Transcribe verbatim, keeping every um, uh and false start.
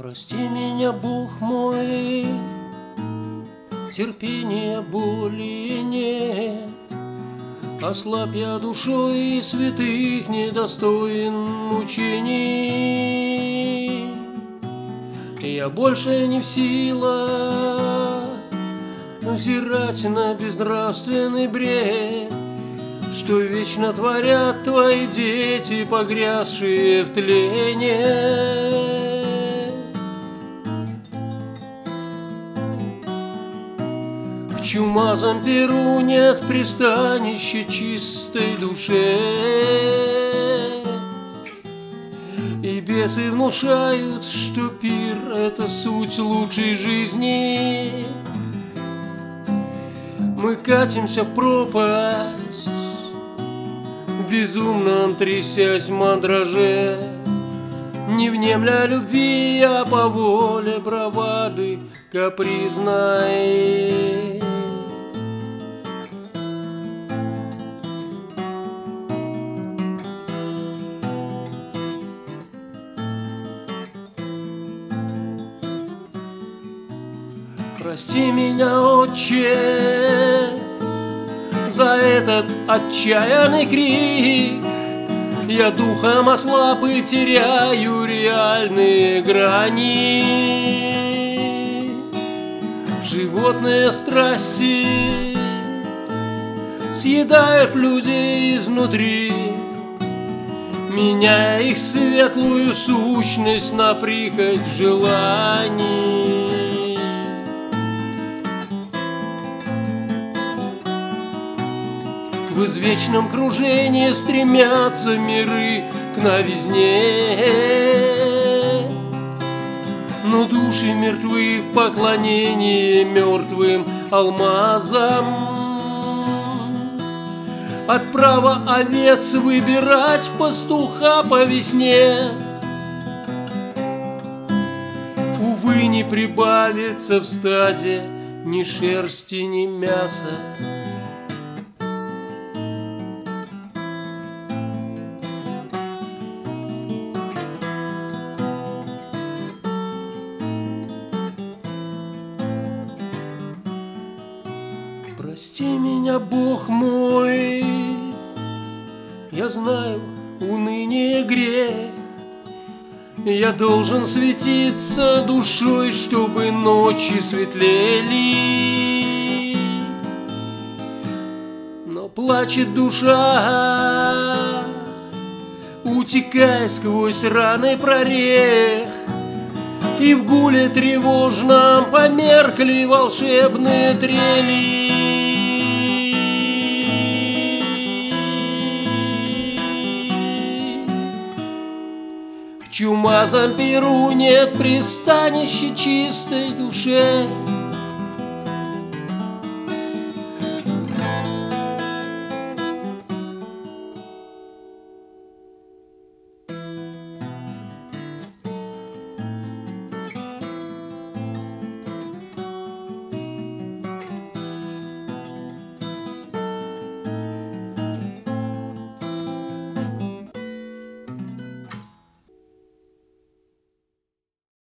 Прости меня, Бог мой, терпения боли нет. Ослабь я душой, святых недостоин мучений. Я больше не в силах взирать на безнравственный бред, что вечно творят твои дети, погрязшие в тлении. В чумазом Перу нет пристанища чистой душе, и бесы внушают, что пир — это суть лучшей жизни. Мы катимся в пропасть, в безумном трясясь мандраже, не внемля любви, а по воле бравады капризной. Прости меня, Отче, за этот отчаянный крик. Я духом ослаб и теряю реальные грани. Животные страсти съедают людей изнутри, меняя их светлую сущность на прихоть желаний. В извечном кружении стремятся миры к новизне, но души мертвы в поклонении мертвым алмазам. От права овец выбирать пастуха по весне, увы, не прибавится в стаде ни шерсти, ни мяса. Прости меня, Бог мой, я знаю, уныние грех. Я должен светиться душой, чтобы ночи светлели. Но плачет душа, утекая сквозь раны прорех, и в гуле тревожном померкли волшебные трели. В чумазом Перу нет пристанища чистой душе,